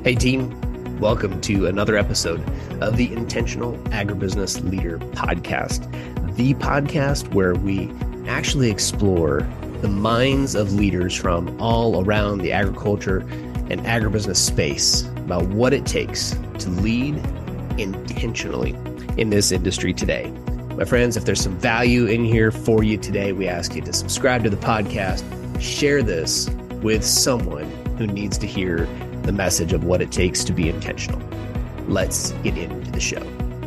Hey team, welcome to another episode of the Intentional Agribusiness Leader Podcast, the podcast where we actually explore the minds of leaders from all around the agriculture and agribusiness space about what it takes to lead intentionally in this industry today. My friends, if there's some value in here for you today, we ask you to subscribe to the podcast, share this with someone who needs to hear the message of what it takes to be intentional. Let's get into the show.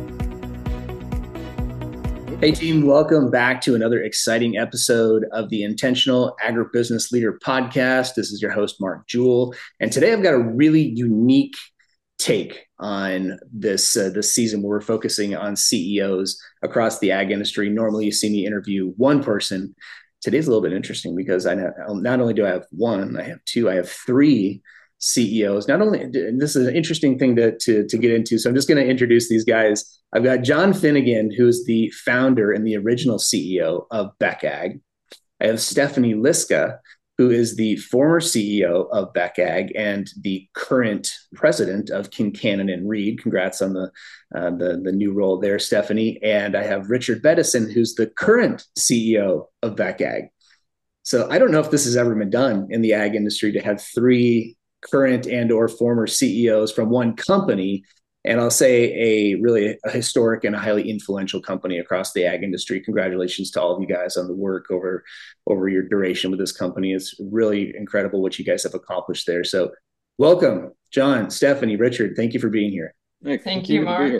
Hey team, welcome back to another exciting episode of the Intentional Agribusiness Leader Podcast. This is your host, Mark Jewell. And today I've got a really unique take on this season where we're focusing on CEOs across the ag industry. Normally you see me interview one person. Today's a little bit interesting because not only do I have one, I have two, I have three CEOs. Not only, and this is an interesting thing to get into. So I'm just going to introduce these guys. I've got John Finnegan, who's the founder and the original CEO of BECAG. I have Stephanie Liska, who is the former CEO of BECAG and the current president of Kincannon and Reed. Congrats on the new role there, Stephanie. And I have Richard Beddison, who's the current CEO of BECAG. So I don't know if this has ever been done in the ag industry to have three current and or former CEOs from one company, and I'll say a historic and a highly influential company across the ag industry. Congratulations to all of you guys on the work over your duration with this company. It's really incredible what you guys have accomplished there. So welcome, John, Stephanie, Richard. Thank you for being here. Thank you, Mark.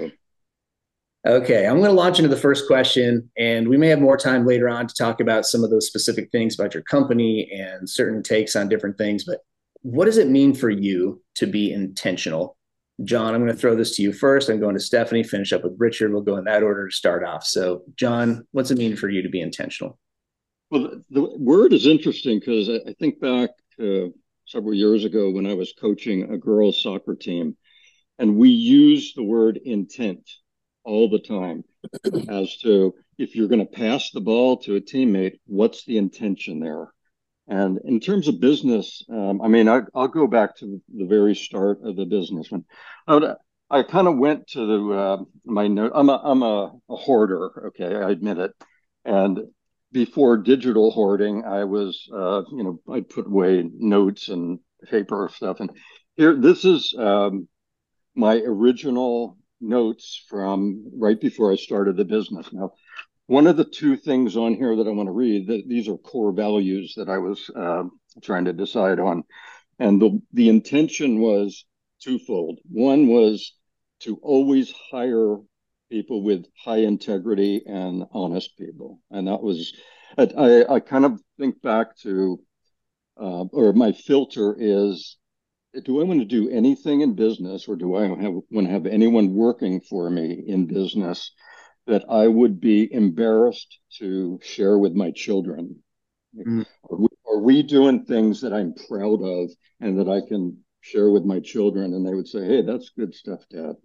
Okay, I'm going to launch into the first question, and we may have more time later on to talk about some of those specific things about your company and certain takes on different things, but what does it mean for you to be intentional? John, I'm going to throw this to you first. I'm going to Stephanie, finish up with Richard. We'll go in that order to start off. So, John, what's it mean for you to be intentional? Well, the word is interesting because I think back several years ago when I was coaching a girls' soccer team, and we used the word intent all the time as to if you're going to pass the ball to a teammate, what's the intention there? And in terms of business, I'll go back to the very start of the business. When I kind of went to my note. I'm a hoarder. Okay, I admit it. And before digital hoarding, I was, I'd put away notes and paper stuff. And this is my original notes from right before I started the business. Now, one of the two things on here that I want to read, that these are core values that I was trying to decide on. And the intention was twofold. One was to always hire people with high integrity and honest people. And that was, I kind of think back to, or my filter is, do I want to do anything in business, or do I want to have anyone working for me in business that I would be embarrassed to share with my children? Are we doing things that I'm proud of and that I can share with my children? And they would say, hey, that's good stuff, Dad.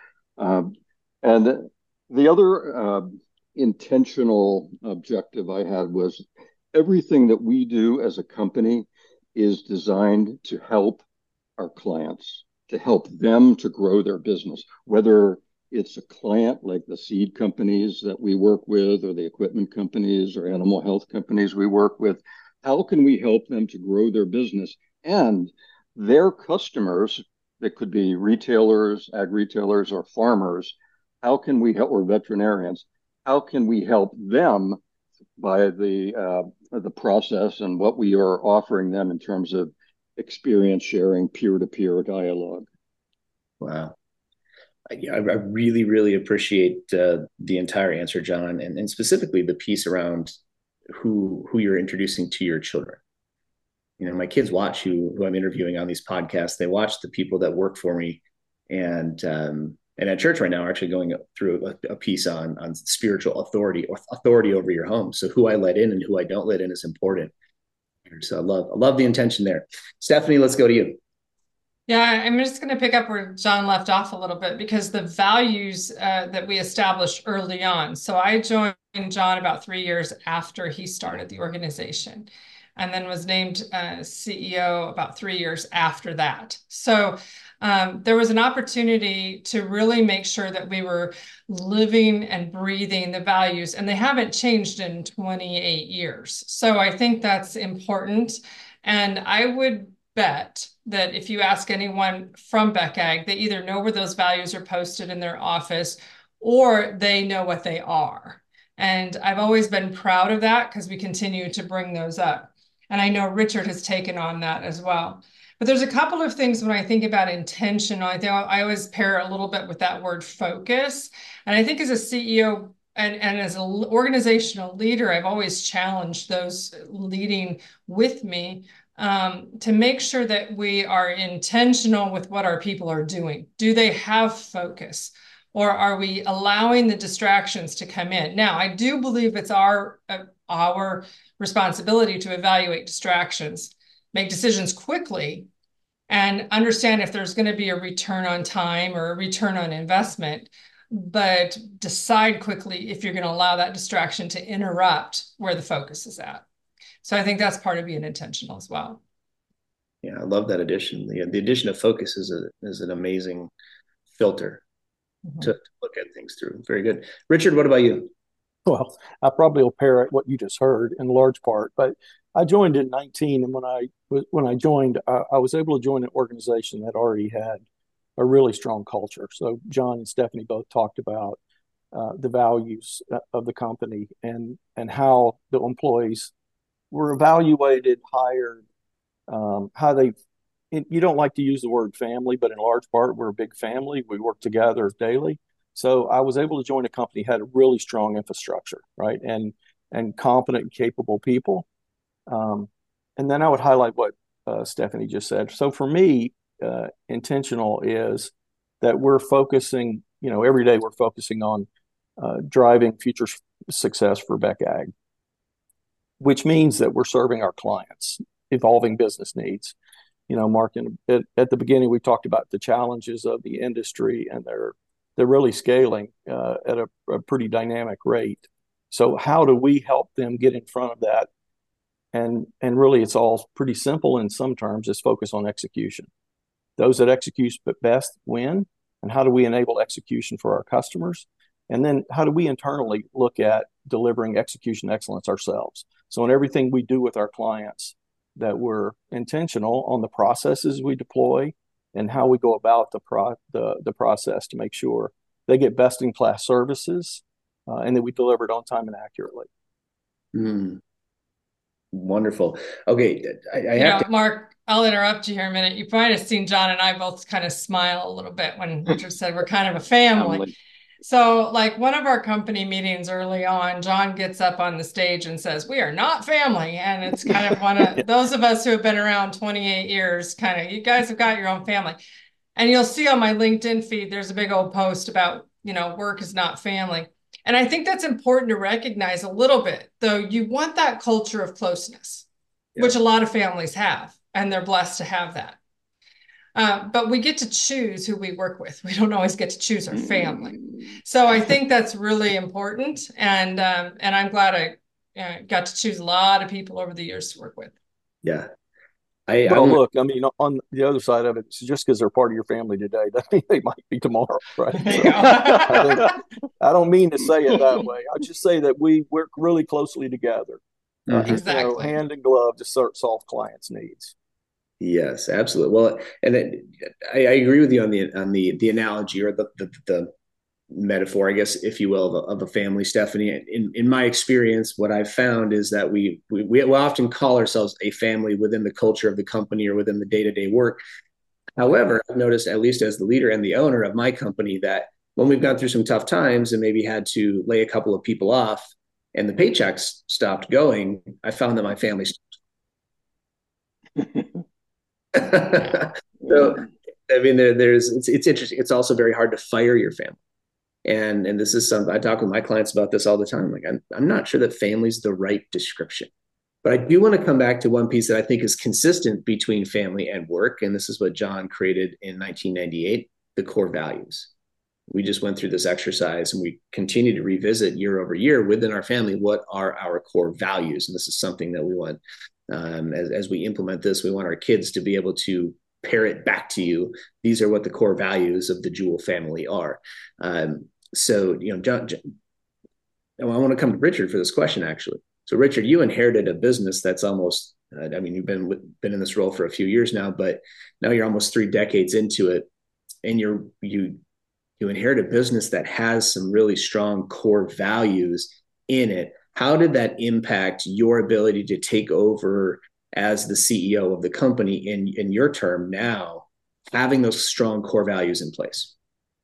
And the other intentional objective I had was everything that we do as a company is designed to help our clients, to help them to grow their business, whether it's a client like the seed companies that we work with, or the equipment companies or animal health companies we work with. How can we help them to grow their business? And their customers, that could be retailers, ag retailers, or farmers, how can we help, or veterinarians, how can we help them by the process and what we are offering them in terms of experience sharing, peer-to-peer dialogue? Wow. I really, really appreciate the entire answer, John, and specifically the piece around who you're introducing to your children. You know, my kids watch who I'm interviewing on these podcasts. They watch the people that work for me, and at church right now, we're actually going through a piece on spiritual authority, or authority over your home. So who I let in and who I don't let in is important. So I love the intention there. Stephanie, let's go to you. Yeah, I'm just going to pick up where John left off a little bit, because the values that we established early on. So I joined John about 3 years after he started the organization, and then was named CEO about 3 years after that. So there was an opportunity to really make sure that we were living and breathing the values, and they haven't changed in 28 years. So I think that's important. And I would bet that if you ask anyone from BECAG, they either know where those values are posted in their office or they know what they are. And I've always been proud of that because we continue to bring those up. And I know Richard has taken on that as well. But there's a couple of things when I think about intentional. I always pair a little bit with that word focus. And I think as a CEO and as an organizational leader, I've always challenged those leading with me to make sure that we are intentional with what our people are doing. Do they have focus? Or are we allowing the distractions to come in? Now, I do believe it's our responsibility to evaluate distractions, make decisions quickly, and understand if there's going to be a return on time or a return on investment, but decide quickly if you're going to allow that distraction to interrupt where the focus is at. So I think that's part of being intentional as well. Yeah, I love that addition. The addition of focus is an amazing filter to look at things through. Very good. Richard, what about you? Well, I probably will parrot what you just heard in large part, but I joined in 19, and when I joined, I was able to join an organization that already had a really strong culture. So John and Stephanie both talked about the values of the company and how the employees were evaluated, hired, how they. You don't like to use the word family, but in large part, we're a big family. We work together daily. So I was able to join a company that had a really strong infrastructure, right, and competent and capable people. And then I would highlight what Stephanie just said. So for me, intentional is that we're focusing, every day we're focusing on driving future success for BECAG, which means that we're serving our clients' evolving business needs. Mark, at the beginning, we talked about the challenges of the industry, and they're really scaling at a pretty dynamic rate. So how do we help them get in front of that? And really, it's all pretty simple in some terms. It's focus on execution. Those that execute best win. And how do we enable execution for our customers? And then how do we internally look at delivering execution excellence ourselves? So in everything we do with our clients, that we're intentional on the processes we deploy and how we go about the process to make sure they get best in class services and that we deliver it on time and accurately. Wonderful. Okay, I have to. Mark, I'll interrupt you here a minute. You might have seen John and I both kind of smile a little bit when Richard said we're kind of a family. So like one of our company meetings early on, John gets up on the stage and says, "We are not family." And it's kind of one of those of us who have been around 28 years, kind of, you guys have got your own family. And you'll see on my LinkedIn feed, there's a big old post about, work is not family. And I think that's important to recognize a little bit, though you want that culture of closeness, which a lot of families have, and they're blessed to have that. But we get to choose who we work with. We don't always get to choose our family. So I think that's really important. And I'm glad I got to choose a lot of people over the years to work with. Yeah. Look, I mean, on the other side of it, it's just because they're part of your family today, that means they might be tomorrow, right? So I don't mean to say it that way. I just say that we work really closely together, exactly, hand in glove to solve clients' needs. Yes, absolutely. Well, and I agree with you on the analogy or the metaphor, I guess, if you will, of a family, Stephanie. In my experience, what I've found is that we often call ourselves a family within the culture of the company or within the day-to-day work. However, I've noticed, at least as the leader and the owner of my company, that when we've gone through some tough times and maybe had to lay a couple of people off and the paychecks stopped going, I found that my family stopped. So, I mean, it's interesting. It's also very hard to fire your family. And this is something I talk with my clients about this all the time. Like, I'm not sure that family's the right description, but I do want to come back to one piece that I think is consistent between family and work. And this is what John created in 1998, the core values. We just went through this exercise and we continue to revisit year over year within our family, what are our core values? And this is something that we want, as we implement this, we want our kids to be able to parrot back to you, these are what the core values of the Jewell family are. So, John, I want to come to Richard for this question, actually. So, Richard, you inherited a business that's almost, you've been in this role for a few years now, but now you're almost 3 decades into it, and you inherit a business that has some really strong core values in it. How did that impact your ability to take over as the CEO of the company in your term now, having those strong core values in place?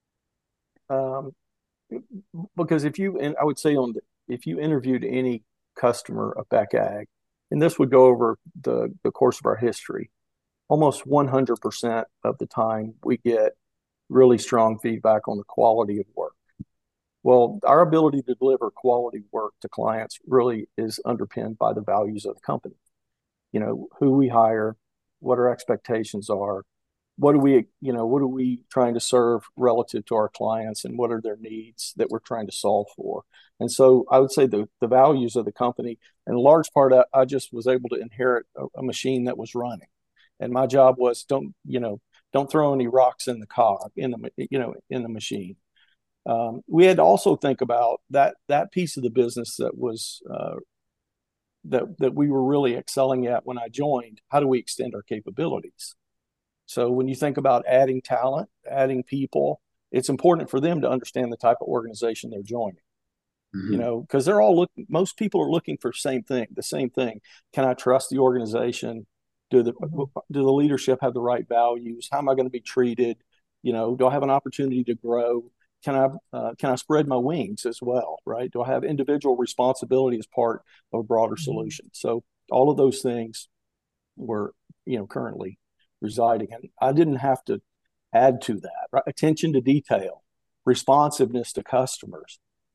Because if you interviewed any customer of Beck Ag, and this would go over the course of our history, almost 100% of the time we get really strong feedback on the quality of work. Well, our ability to deliver quality work to clients really is underpinned by the values of the company. Who we hire, what our expectations are, what are we trying to serve relative to our clients, and what are their needs that we're trying to solve for. And so I would say the values of the company, in large part, I just was able to inherit a machine that was running. And my job was don't throw any rocks in the cog in the machine. We had to also think about that piece of the business that was that we were really excelling at when I joined. How do we extend our capabilities? So when you think about adding talent, adding people, it's important for them to understand the type of organization they're joining. Because they're all most people are looking for the same thing. Can I trust the organization? Do the leadership have the right values? How am I going to be treated? Do I have an opportunity to grow? Can I spread my wings as well, right? Do I have individual responsibility as part of a broader solution? So all of those things were, currently residing, and I didn't have to add to that, right? Attention to detail, responsiveness to customers,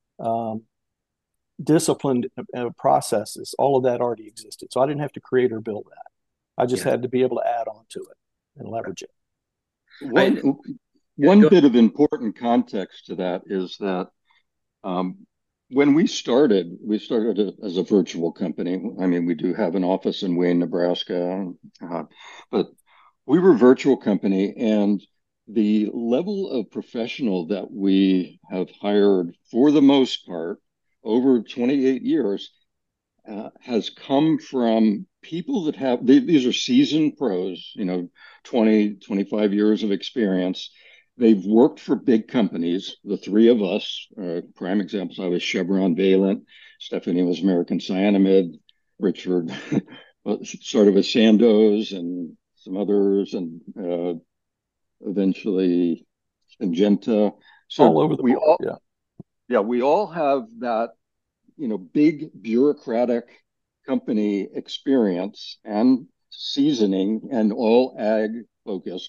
disciplined processes, all of that already existed. So I didn't have to create or build that. I just had to be able to add on to it and leverage it. One bit of important context to that is that when we started as a virtual company. I mean, we do have an office in Wayne, Nebraska, but we were a virtual company, and the level of professional that we have hired, for the most part, over 28 years, has come from people that these are seasoned pros, 20, 25 years of experience. They've worked for big companies. The three of us, prime examples, I was Chevron Valent, Stephanie was American Cyanamid, Richard started with Sandoz and some others, and eventually Syngenta. So all over the board, we all have that, big bureaucratic company experience and seasoning, and all ag focused.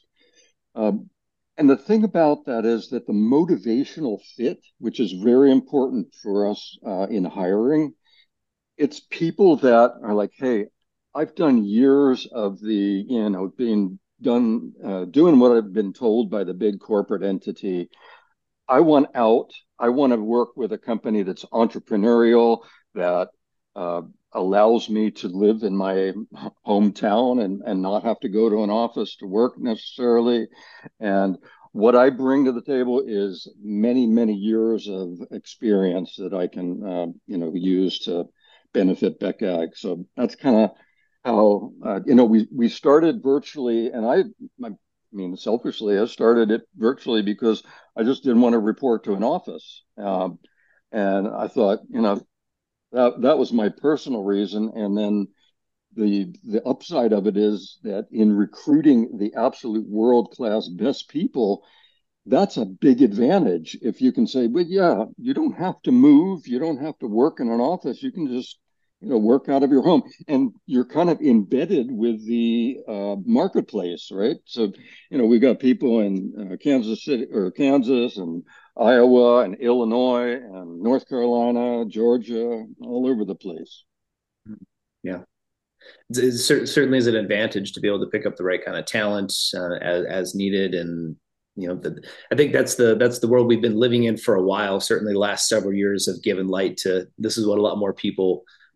And the thing about that is that the motivational fit, which is very important for us in hiring, it's people that are like, hey, I've done years of doing what I've been told by the big corporate entity. I want out. I want to work with a company that's entrepreneurial, that allows me to live in my hometown and not have to go to an office to work necessarily. And what I bring to the table is many, many years of experience that I can, use to benefit Beck Ag. So that's kind of how, we started virtually, and I mean, selfishly, I started it virtually because I just didn't want to report to an office. And I thought, that was my personal reason. And then the upside of it is that in recruiting the absolute world-class best people, that's a big advantage. If you can say, but yeah, you don't have to move, you don't have to work in an office, you can just work out of your home, and you're kind of embedded with the marketplace, right? So, we've got people in Kansas City or Kansas and Iowa and Illinois and North Carolina, Georgia, all over the place. Yeah. It certainly is an advantage to be able to pick up the right kind of talent as needed. And, I think that's the world we've been living in for a while. Certainly the last several years have given light to, this is what a lot more people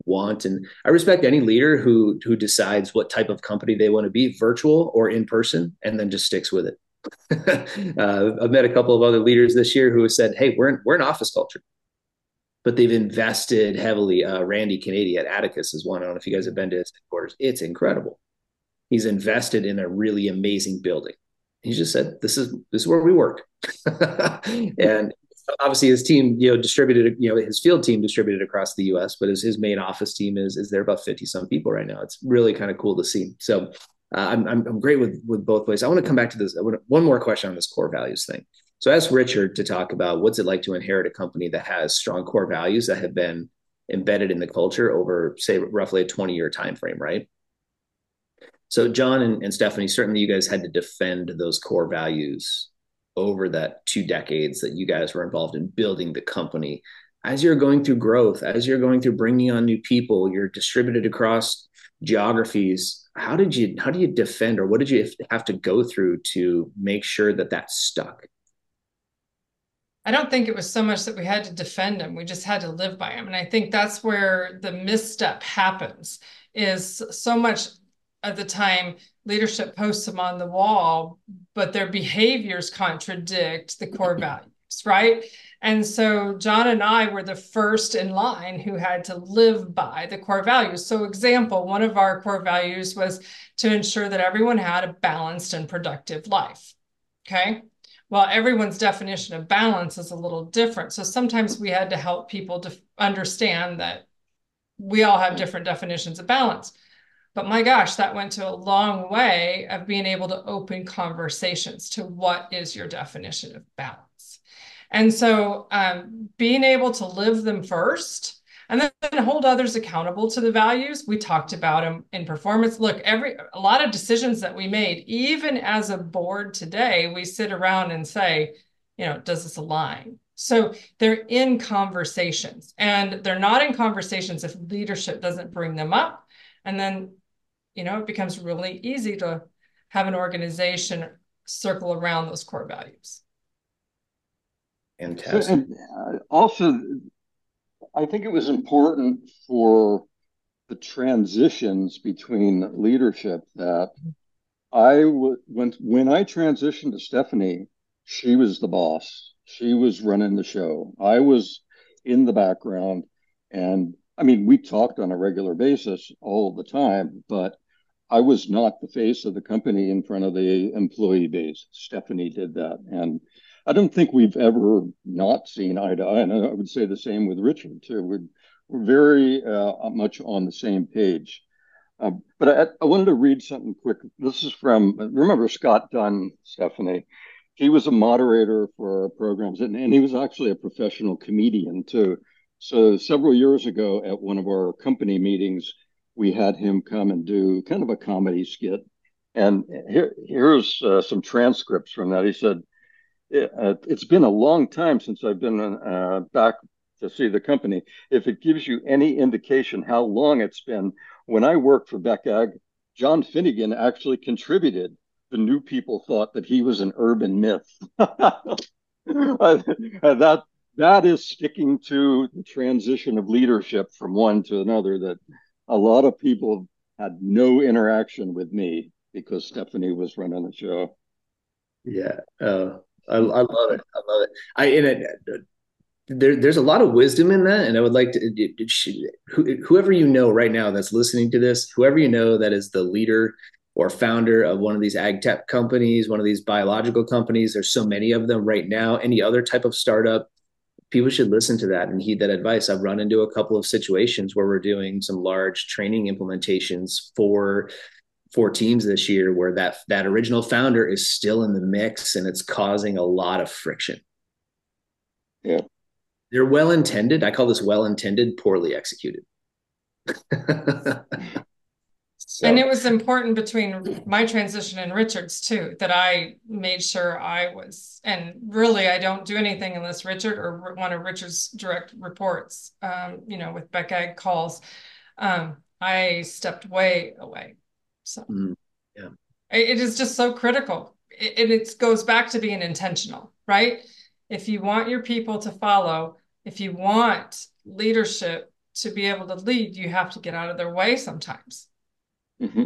want. And I respect any leader who decides what type of company they want to be, virtual or in person, and then just sticks with it. I've met a couple of other leaders this year who have said, "Hey, we're an office culture," but they've invested heavily. Randy Kennedy at Atticus is one. I don't know if you guys have been to his headquarters. It's incredible. He's invested in a really amazing building. He just said, "This is where we work," and obviously his team, distributed, his field team distributed across the U.S., but his main office team is there about 50 some people right now. It's really kind of cool to see. So I'm great with both ways. I want to come back to this. One more question on this core values thing. So I asked Richard to talk about what's it like to inherit a company that has strong core values that have been embedded in the culture over, say, roughly a 20-year time frame, right? So John and Stephanie, certainly you guys had to defend those core values over that 2 decades that you guys were involved in building the company. As you're going through growth, as you're going through bringing on new people, you're distributed across geographies. How do you defend, or what did you have to go through to make sure that that stuck? I don't think it was so much that we had to defend them. We just had to live by them. And I think that's where the misstep happens, is so much of the time leadership posts them on the wall, but their behaviors contradict the core values, right? And so John and I were the first in line who had to live by the core values. So example, one of our core values was to ensure that everyone had a balanced and productive life. Okay. Well, everyone's definition of balance is a little different. So sometimes we had to help people to understand that we all have different definitions of balance. But my gosh, that went to a long way of being able to open conversations to what is your definition of balance. And so being able to live them first and then hold others accountable to the values. We talked about them in performance. Look, a lot of decisions that we made, even as a board today, we sit around and say, does this align? So they're in conversations, and they're not in conversations if leadership doesn't bring them up. And then, it becomes really easy to have an organization circle around those core values. Fantastic. And also, I think it was important for the transitions between leadership that when I transitioned to Stephanie, she was the boss. She was running the show. I was in the background, and I mean, we talked on a regular basis all the time, but I was not the face of the company in front of the employee base. Stephanie did that. And I don't think we've ever not seen eye to eye. And I would say the same with Richard, too. We're very much on the same page. But I wanted to read something quick. This is remember Scott Dunn, Stephanie? He was a moderator for our programs, and he was actually a professional comedian, too. So several years ago at one of our company meetings, we had him come and do kind of a comedy skit. And here's some transcripts from that. He said, it's been a long time since I've been back to see the company. If it gives you any indication how long it's been, when I worked for Beck Ag, John Finnegan actually contributed. The new people thought that he was an urban myth. That is sticking to the transition of leadership from one to another, that a lot of people had no interaction with me because Stephanie was running the show. Yeah. I love it. I love it. There's a lot of wisdom in that. And I would like to, whoever right now that's listening to this, whoever that is the leader or founder of one of these ag tech companies, one of these biological companies, there's so many of them right now, any other type of startup, people should listen to that and heed that advice. I've run into a couple of situations where we're doing some large training implementations for teams this year where that original founder is still in the mix, and it's causing a lot of friction. Yeah. They're well-intended. I call this well-intended, poorly executed. And it was important between my transition and Richard's too, that I made sure I was, and really I don't do anything unless Richard or one of Richard's direct reports, with Beck Ag calls, I stepped way away. So yeah, it is just so critical. It goes back to being intentional, right? If you want your people to follow, if you want leadership to be able to lead, you have to get out of their way sometimes. Mm-hmm.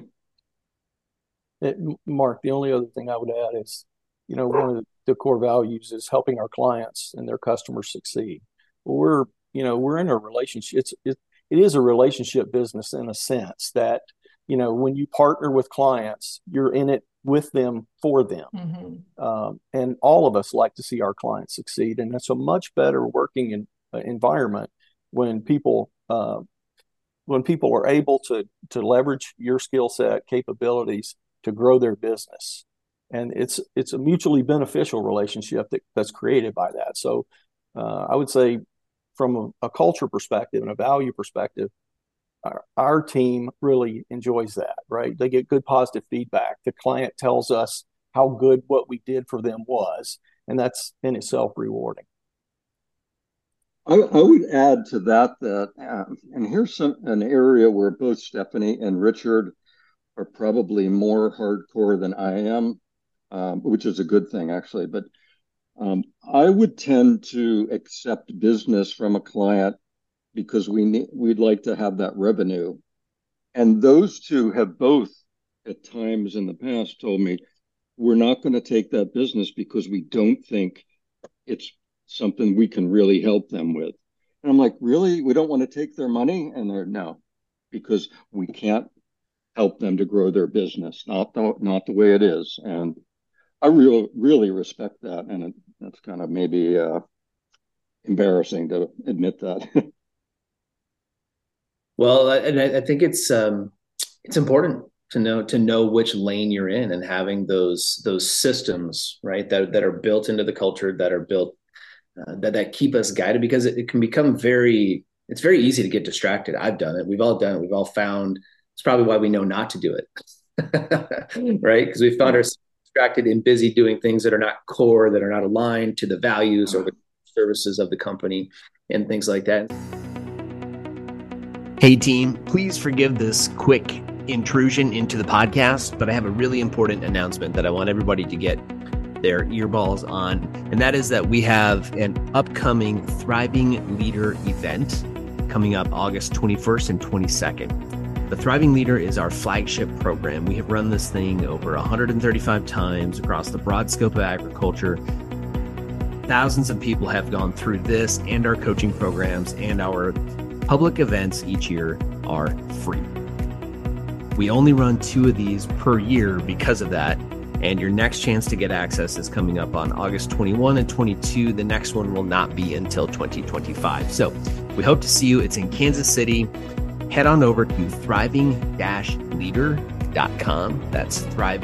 Mark, the only other thing I would add is, one of the core values is helping our clients and their customers succeed. Well, we're in a relationship. It is a relationship business in a sense that, when you partner with clients, you're in it with them for them. Mm-hmm. And all of us like to see our clients succeed. And that's a much better working environment when people are able to leverage your skill set capabilities to grow their business. And it's a mutually beneficial relationship that's created by that. So I would say from a culture perspective and a value perspective, our team really enjoys that, right? They get good positive feedback. The client tells us how good what we did for them was, and that's in itself rewarding. I would add to that and here's an area where both Stephanie and Richard are probably more hardcore than I am, which is a good thing, actually. But I would tend to accept business from a client because we'd like to have that revenue. And those two have both, at times in the past, told me, we're not going to take that business because we don't think it's something we can really help them with. And I'm like, really? We don't want to take their money? And they're, no, because we can't help them to grow their business, not the way it is. And I really respect that. And that's kind of maybe embarrassing to admit that. Well, and I think it's important to know which lane you're in, and having those systems, right, that are built into the culture, that are built that keep us guided, because it can become it's very easy to get distracted. I've done it. We've all done it. We've all found it's probably why we know not to do it, right? Because we found ourselves distracted and busy doing things that are not core, that are not aligned to the values or the services of the company and things like that. Hey team, please forgive this quick intrusion into the podcast, but I have a really important announcement that I want everybody to get their earballs on, and that is that we have an upcoming Thriving Leader event coming up August 21st and 22nd. The Thriving Leader is our flagship program. We have run this thing over 135 times across the broad scope of agriculture. Thousands of people have gone through this and our coaching programs, and our public events each year are free. We only run 2 of these per year because of that, and your next chance to get access is coming up on August 21 and 22. The next one will not be until 2025. So we hope to see you. It's in Kansas City. Head on over to thriving-leader.com. That's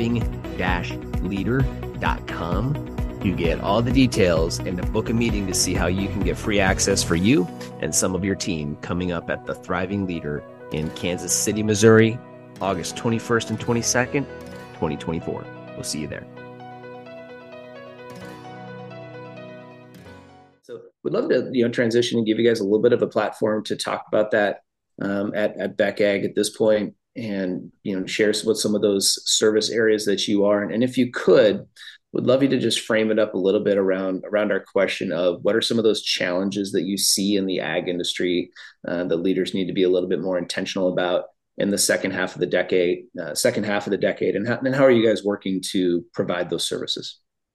thriving-leader.com. You get all the details and to book a meeting to see how you can get free access for you and some of your team coming up at the Thriving Leader in Kansas City, Missouri, August 21st and 22nd, 2024. We'll see you there. So we'd love to transition and give you guys a little bit of a platform to talk about that at BECAG at this point, and share what some of those service areas that you are. And if you could, would love you to just frame it up a little bit around our question of what are some of those challenges that you see in the ag industry that leaders need to be a little bit more intentional about in the second half of the decade, and how are you guys working to provide those services?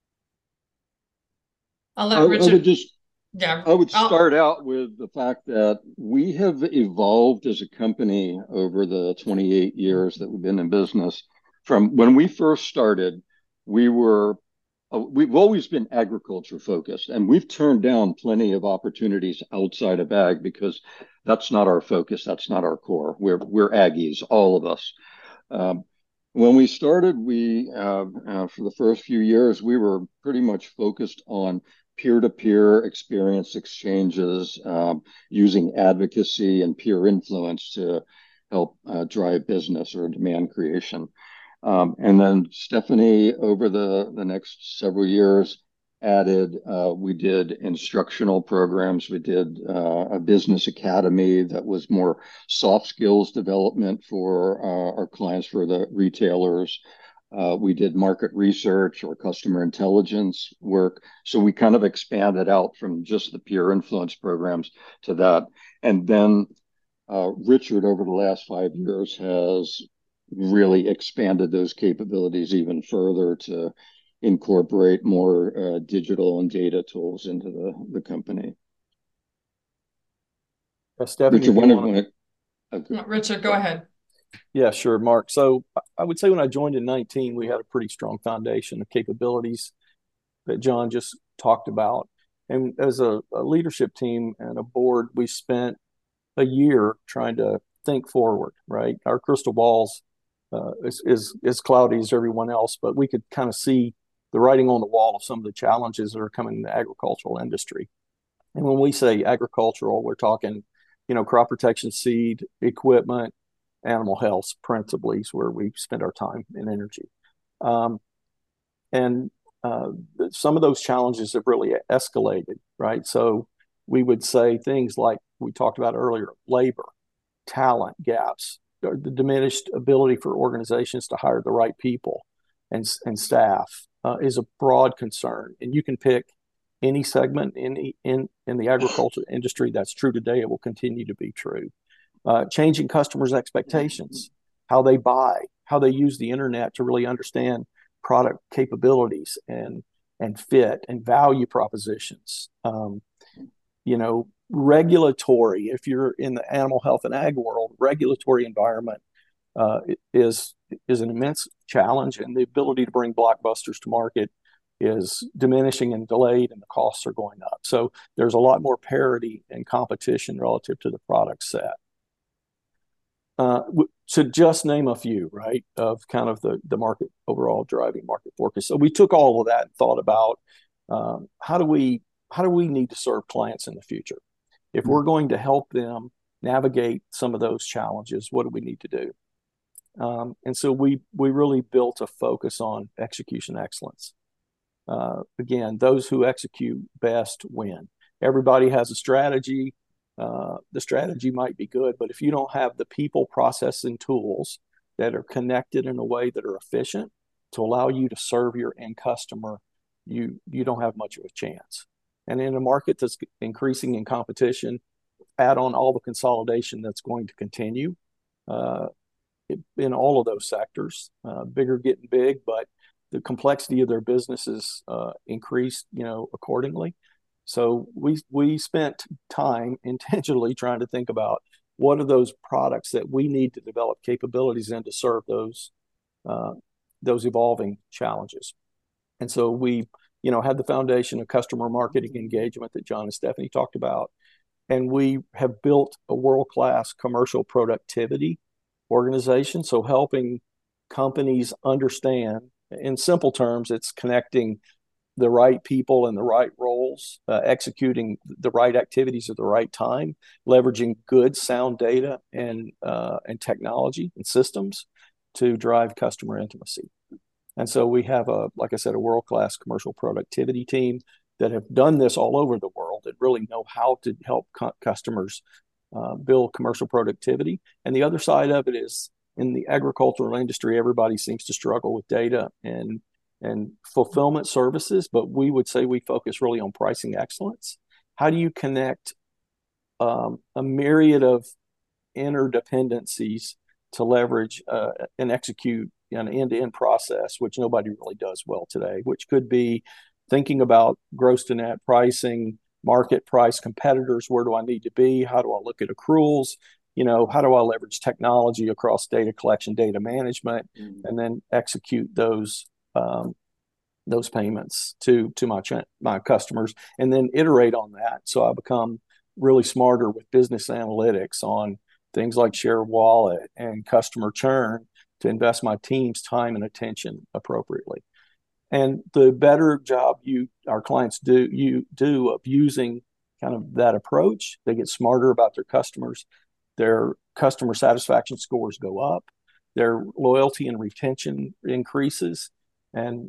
I'll let Richard. I would start out with the fact that we have evolved as a company over the 28 years that we've been in business. From when we first started, we've always been agriculture focused, and we've turned down plenty of opportunities outside of ag because that's not our focus. That's not our core. We're Aggies, all of us. When we started, for the first few years, we were pretty much focused on peer-to-peer experience exchanges, using advocacy and peer influence to help drive business or demand creation. And then Stephanie, over the next several years, added, we did instructional programs. We did a business academy that was more soft skills development for our clients, for the retailers. We did market research or customer intelligence work. So we kind of expanded out from just the peer influence programs to that. And then Richard, over the last 5 years, has really expanded those capabilities even further to incorporate more digital and data tools into the company. Stephanie, Richard, Richard, go ahead. Yeah, sure, Mark. So I would say when I joined in 19, we had a pretty strong foundation of capabilities that John just talked about. And as a leadership team and a board, we spent a year trying to think forward, right? Our crystal balls is cloudy as everyone else, but we could kind of see the writing on the wall of some of the challenges that are coming in the agricultural industry. And when we say agricultural, we're talking, crop protection, seed, equipment, animal health, principally is where we spend our time and energy. And some of those challenges have really escalated, right? So we would say things like we talked about earlier: labor, talent gaps, the diminished ability for organizations to hire the right people and staff is a broad concern. And you can pick any segment in the agriculture industry. That's true today. It will continue to be true. Changing customers' expectations, how they buy, how they use the internet to really understand product capabilities and fit and value propositions. Regulatory, if you're in the animal health and ag world, regulatory environment is an immense challenge, and the ability to bring blockbusters to market is diminishing and delayed, and the costs are going up. So there's a lot more parity and competition relative to the product set. To just name a few, right, of kind of the market overall driving market focus. So we took all of that and thought about how do we need to serve clients in the future? If we're going to help them navigate some of those challenges, what do we need to do? And so we really built a focus on execution excellence. Again, those who execute best win. Everybody has a strategy. The strategy might be good, but if you don't have the people, process, and tools that are connected in a way that are efficient to allow you to serve your end customer, you don't have much of a chance. And in a market that's increasing in competition, add on all the consolidation that's going to continue in all of those sectors. Bigger getting big, but the complexity of their businesses increased, accordingly. So we spent time intentionally trying to think about what are those products that we need to develop capabilities in to serve those evolving challenges. And so we, had the foundation of customer marketing engagement that John and Stephanie talked about. And we have built a world-class commercial productivity organization. So helping companies understand, in simple terms, it's connecting the right people in the right roles, executing the right activities at the right time, leveraging good sound data and technology and systems to drive customer intimacy. And so we have like I said, a world-class commercial productivity team that have done this all over the world that really know how to help customers build commercial productivity. And the other side of it is in the agricultural industry, everybody seems to struggle with data and fulfillment services, but we would say we focus really on pricing excellence. How do you connect a myriad of interdependencies to leverage and execute an end-to-end process, which nobody really does well today, which could be thinking about gross to net pricing, market price, competitors, where do I need to be? How do I look at accruals? How do I leverage technology across data collection, data management, and then execute those payments to my customers, and then iterate on that. So I become really smarter with business analytics on things like share of wallet and customer churn to invest my team's time and attention appropriately. And the better job our clients do of using kind of that approach, they get smarter about their customers. Their customer satisfaction scores go up. Their loyalty and retention increases. And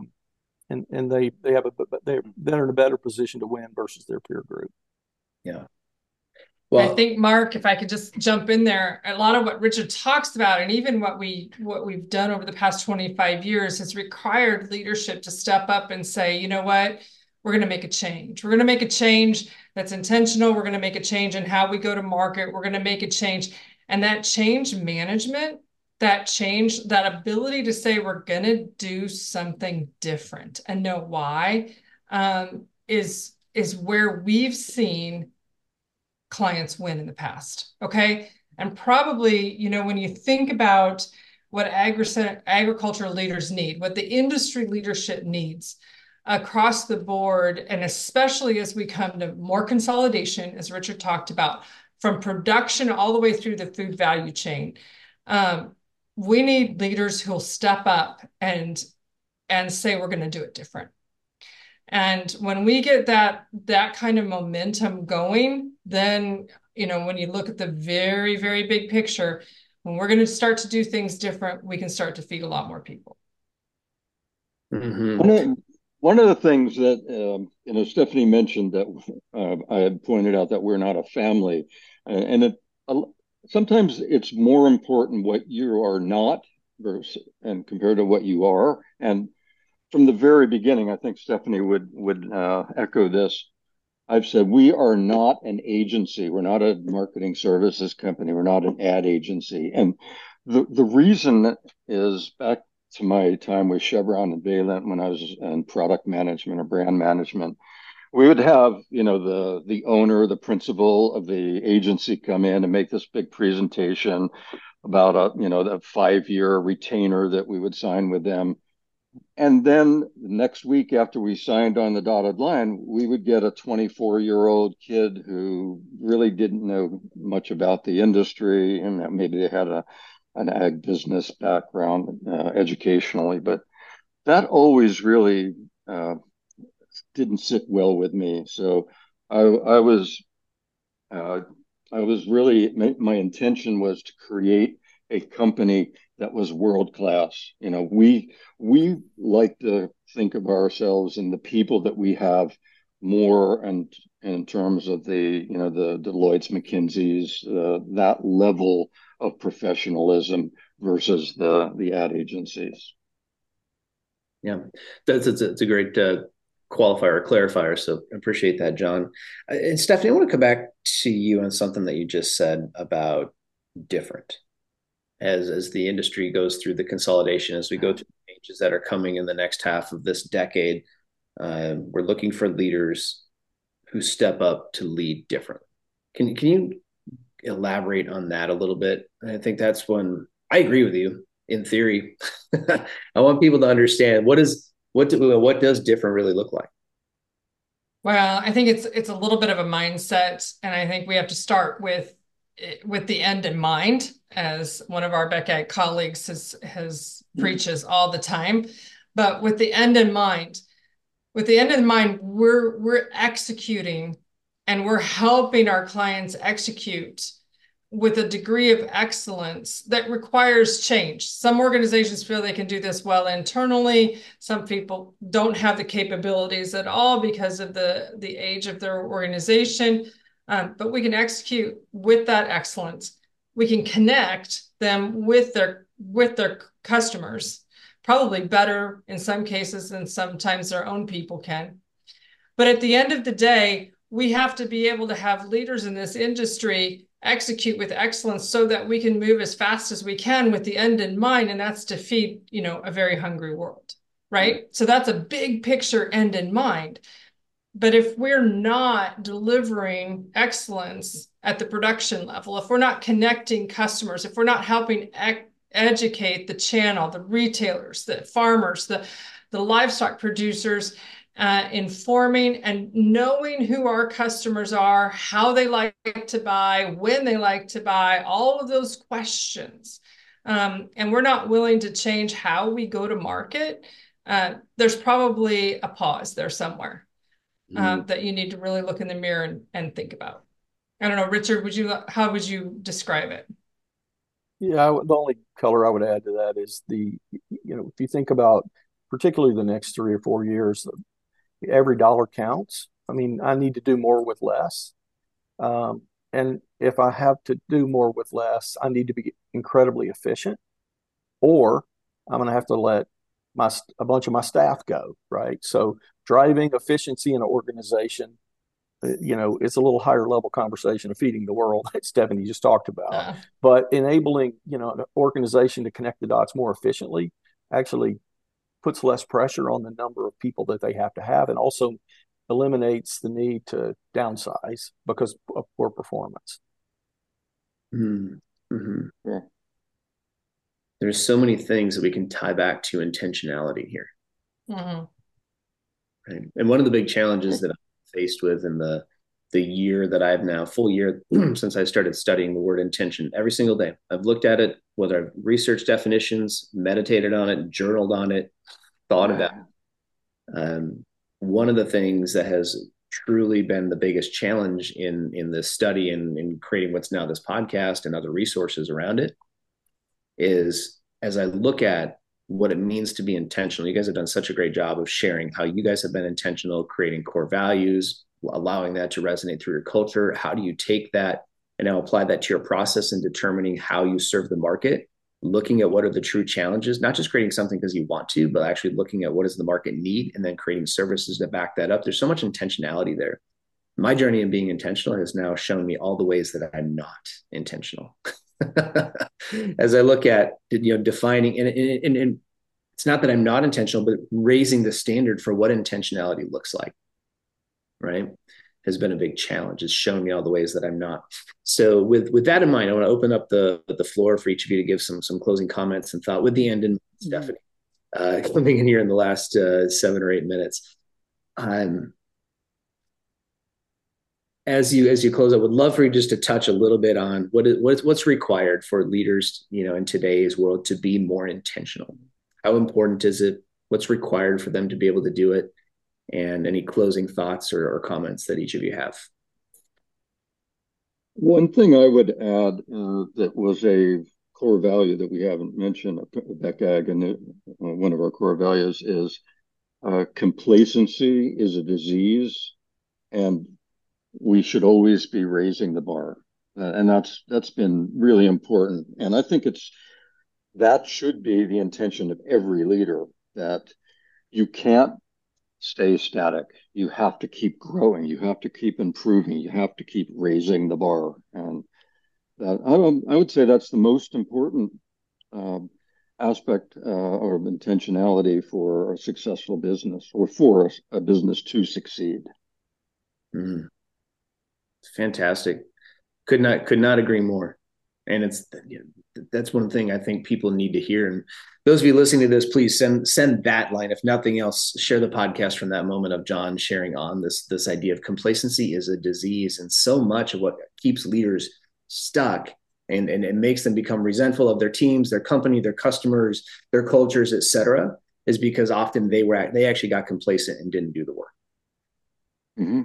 they're in a better position to win versus their peer group. Yeah. Well, I think, Mark, if I could just jump in there, a lot of what Richard talks about, and even what we've done over the past 25 years, has required leadership to step up and say, you know what, we're going to make a change. We're going to make a change that's intentional. We're going to make a change in how we go to market. We're going to make a change. And that change management, that change, that ability to say we're going to do something different and know why, is where we've seen clients win in the past. Okay. And probably, you know, when you think about what agricultural leaders need, what the industry leadership needs across the board, and especially as we come to more consolidation, as Richard talked about, from production all the way through the food value chain, we need leaders who'll step up and say we're going to do it different. And when we get that kind of momentum going, then, you know, when you look at the very, very big picture, when we're going to start to do things different, we can start to feed a lot more people. Mm-hmm. One of the things that, you know, Stephanie mentioned that I had pointed out that we're not a family. And sometimes it's more important what you are not and compared to what you are. And from the very beginning, I think Stephanie would echo this. I've said we are not an agency. We're not a marketing services company. We're not an ad agency. And the reason is back to my time with Chevron and Valent when I was in product management or brand management. We would have, you know, the owner, the principal of the agency come in and make this big presentation about you know, the 5-year retainer that we would sign with them. And then the next week after we signed on the dotted line, we would get a 24-year-old kid who really didn't know much about the industry, and maybe they had an ag business background educationally, but that always really didn't sit well with me. So I was really, my intention was to create a company that was world class. You know, we like to think of ourselves and the people that we have more, and in terms of the, you know, the Deloitte's, McKinsey's, that level of professionalism versus the ad agencies. Yeah, it's a great qualifier or clarifier. So I appreciate that, John. And Stephanie, I want to come back to you on something that you just said about different. As the industry goes through the consolidation, as we go through the changes that are coming in the next half of this decade, we're looking for leaders who step up to lead differently. Can you elaborate on that a little bit? I think that's when I agree with you in theory. I want people to understand what does different really look like? Well, I think it's a little bit of a mindset, and I think we have to start with the end in mind, as one of our BECAG colleagues has preaches all the time. But with the end in mind, we're executing, and we're helping our clients execute with a degree of excellence that requires change. Some organizations feel they can do this well internally. Some people don't have the capabilities at all because of the age of their organization. But we can execute with that excellence. We can connect them with their customers, probably better in some cases than sometimes their own people can. But at the end of the day, we have to be able to have leaders in this industry execute with excellence so that we can move as fast as we can with the end in mind, and that's to feed, you know, a very hungry world, right? So that's a big picture end in mind. But if we're not delivering excellence at the production level, if we're not connecting customers, if we're not helping educate the channel, the retailers, the farmers, the livestock producers, informing and knowing who our customers are, how they like to buy, when they like to buy, all of those questions, and we're not willing to change how we go to market, there's probably a pause there somewhere. That you need to really look in the mirror and think about. I don't know, Richard, how would you describe it? Yeah, the only color I would add to that is if you think about particularly the next 3 or 4 years, every dollar counts. I mean, I need to do more with less. And if I have to do more with less, I need to be incredibly efficient, or I'm going to have to let a bunch of my staff go, right? So driving efficiency in an organization it's a little higher level conversation of feeding the world that Stephanie just talked about. Uh, But enabling, an organization to connect the dots more efficiently actually puts less pressure on the number of people that they have to have, and also eliminates the need to downsize because of poor performance. Mm-hmm. Yeah. There's so many things that we can tie back to intentionality here. mm-hmm. Right? And one of the big challenges that I'm faced with in the year that I've now, full year since I started studying the word intention every single day, I've looked at it, whether I've researched definitions, meditated on it, journaled on it, thought about it. One of the things that has truly been the biggest challenge in this study and in creating what's now this podcast and other resources around it is, as I look at what it means to be intentional. You guys have done such a great job of sharing how you guys have been intentional, creating core values, allowing that to resonate through your culture. How do you take that and now apply that to your process in determining how you serve the market, looking at what are the true challenges, not just creating something because you want to, but actually looking at what does the market need and then creating services that back that up. There's so much intentionality there. My journey in being intentional has now shown me all the ways that I'm not intentional. As I look at, defining, and it's not that I'm not intentional, but raising the standard for what intentionality looks like, right, has been a big challenge. It's shown me all the ways that I'm not. So with that in mind, I want to open up the floor for each of you to give some closing comments and thought with the end in Stephanie coming in here in the last 7 or 8 minutes. As you close, I would love for you just to touch a little bit on what's required for leaders, in today's world to be more intentional. How important is it? What's required for them to be able to do it? And any closing thoughts or comments that each of you have. One thing I would add that was a core value that we haven't mentioned at BECAG, and one of our core values is complacency is a disease, and we should always be raising the bar. And that's been really important. And I think that should be the intention of every leader, that you can't stay static. You have to keep growing. You have to keep improving. You have to keep raising the bar. And that, I would say that's the most important aspect or intentionality for a successful business, or for a business to succeed. Mm. Fantastic. Could not agree more. And that's one thing I think people need to hear. And those of you listening to this, please send that line. If nothing else, share the podcast from that moment of John sharing on this idea of complacency is a disease. And so much of what keeps leaders stuck and it makes them become resentful of their teams, their company, their customers, their cultures, et cetera, is because often they actually got complacent and didn't do the work. Mm-hmm.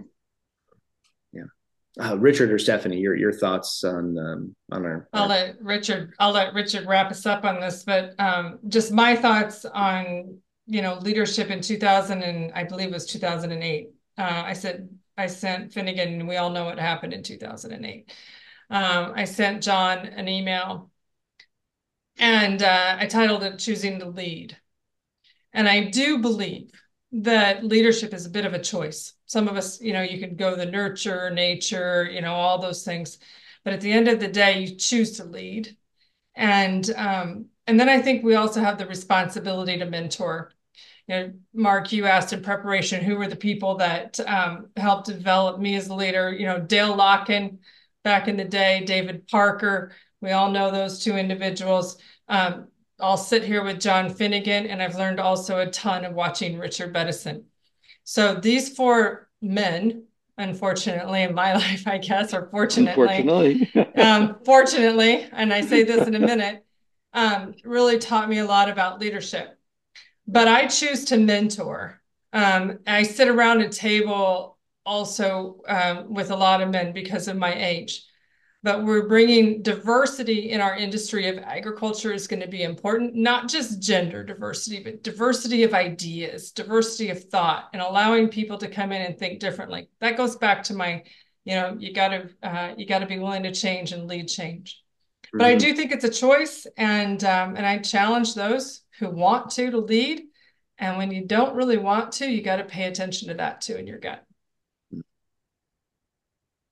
Richard or Stephanie, your thoughts on our. I'll let Richard wrap us up on this, but just my thoughts on leadership in 2000, and I believe it was 2008. I sent Finnegan, and we all know what happened in 2008. I sent John an email, and I titled it "Choosing to Lead," and I do believe that leadership is a bit of a choice. Some of us, you could go the nurture, nature, all those things. But at the end of the day, you choose to lead. And then I think we also have the responsibility to mentor. Mark, you asked in preparation, who were the people that helped develop me as a leader? Dale Locken back in the day, David Parker. We all know those two individuals. I'll sit here with John Finnegan, and I've learned also a ton of watching Richard Bettison. So these 4 men, unfortunately, in my life, I guess, or fortunately, fortunately, and I say this in a minute, really taught me a lot about leadership. But I choose to mentor. I sit around a table also with a lot of men because of my age. But we're bringing diversity in our industry of agriculture is going to be important, not just gender diversity, but diversity of ideas, diversity of thought, and allowing people to come in and think differently. That goes back to my, you got to be willing to change and lead change. Mm-hmm. But I do think it's a choice, and I challenge those who want to lead. And when you don't really want to, you got to pay attention to that too in your gut.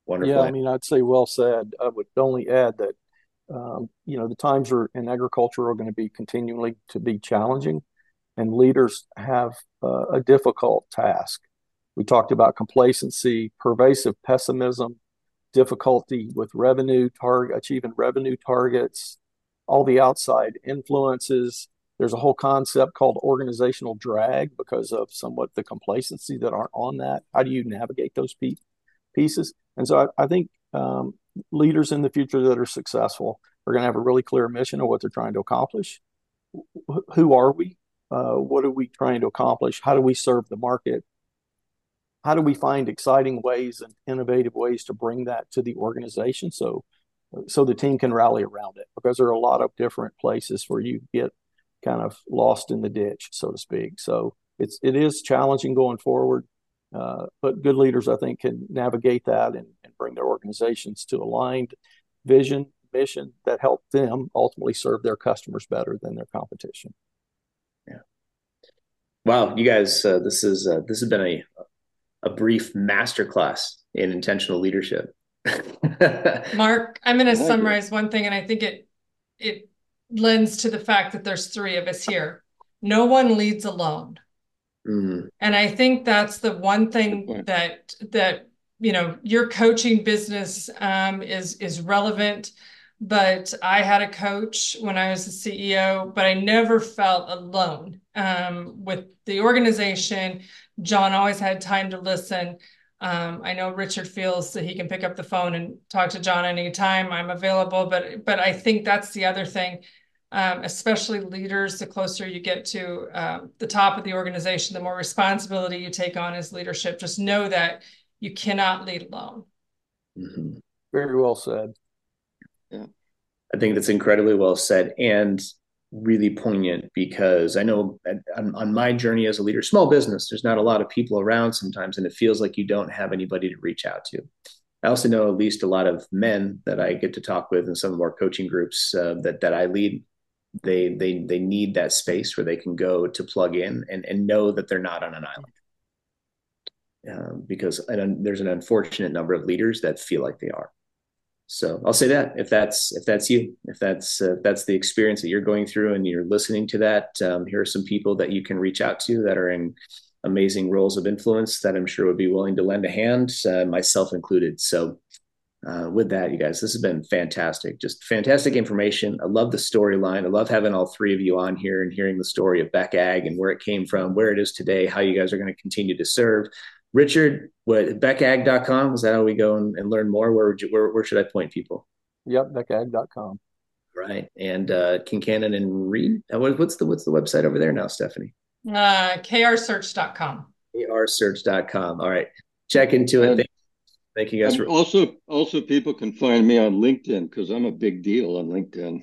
Wonderful. Yeah, I mean, I'd say well said. I would only add that, the times in agriculture are going to be continually to be challenging, and leaders have a difficult task. We talked about complacency, pervasive pessimism, difficulty with achieving revenue targets, all the outside influences. There's a whole concept called organizational drag because of somewhat the complacency that aren't on that. How do you navigate those pieces? And so I think leaders in the future that are successful are going to have a really clear mission of what they're trying to accomplish. Who are we? What are we trying to accomplish? How do we serve the market? How do we find exciting ways and innovative ways to bring that to the organization so the team can rally around it? Because there are a lot of different places where you get kind of lost in the ditch, so to speak. So it is challenging going forward, but good leaders, I think, can navigate that and bring their organizations to aligned vision, mission that help them ultimately serve their customers better than their competition. Yeah. Wow, you guys, this has been a brief masterclass in intentional leadership. Mark, I'm going to summarize one thing, and I think it lends to the fact that there's three of us here. No one leads alone. Mm-hmm. And I think that's the one thing that your coaching business is relevant. But I had a coach when I was the CEO, but I never felt alone with the organization. John always had time to listen. I know Richard feels that he can pick up the phone and talk to John anytime. I'm available, but I think that's the other thing, especially leaders. The closer you get to the top of the organization, the more responsibility you take on as leadership. Just know that you cannot lead alone. Mm-hmm. Very well said. Yeah, I think that's incredibly well said and really poignant, because I know on my journey as a leader, small business, there's not a lot of people around sometimes, and it feels like you don't have anybody to reach out to. I also know at least a lot of men that I get to talk with in some of our coaching groups that I lead. They need that space where they can go to plug in and know that they're not on an island, because there's an unfortunate number of leaders that feel like they are. So I'll say that if that's you, if that's the experience that you're going through and you're listening to that, here are some people that you can reach out to that are in amazing roles of influence that I'm sure would be willing to lend a hand, myself included. So with that, you guys, this has been fantastic, just fantastic information. I love the storyline. I love having all three of you on here and hearing the story of Beck Ag and where it came from, where it is today, how you guys are going to continue to serve. Richard, beckag.com? Is that how we go and learn more? Where should I point people? Yep, beckag.com. Right. And Kincannon and Reed. What's the website over there now, Stephanie? krsearch.com. krsearch.com. All right. Check into it. Thank you guys. Also, people can find me on LinkedIn because I'm a big deal on LinkedIn.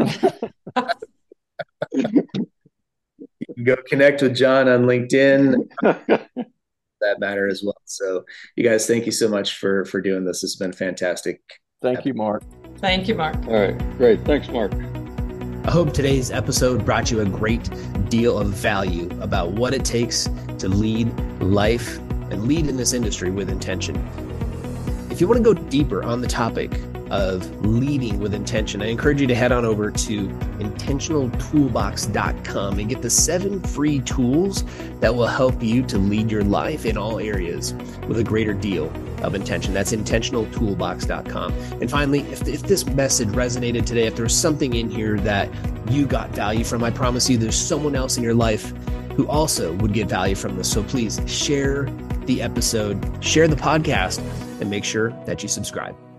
You can go connect with John on LinkedIn. That matter as well. So you guys, thank you so much for doing this. It's been fantastic. Thank you, Mark. Thank you, Mark. All right, great. Thanks, Mark. I hope today's episode brought you a great deal of value about what it takes to lead life and lead in this industry with intention. If you want to go deeper on the topic of leading with intention, I encourage you to head on over to intentionaltoolbox.com and get the 7 free tools that will help you to lead your life in all areas with a greater deal of intention. That's intentionaltoolbox.com. And finally, if this message resonated today, if there's something in here that you got value from, I promise you there's someone else in your life who also would get value from this. So please share the episode, share the podcast, and make sure that you subscribe.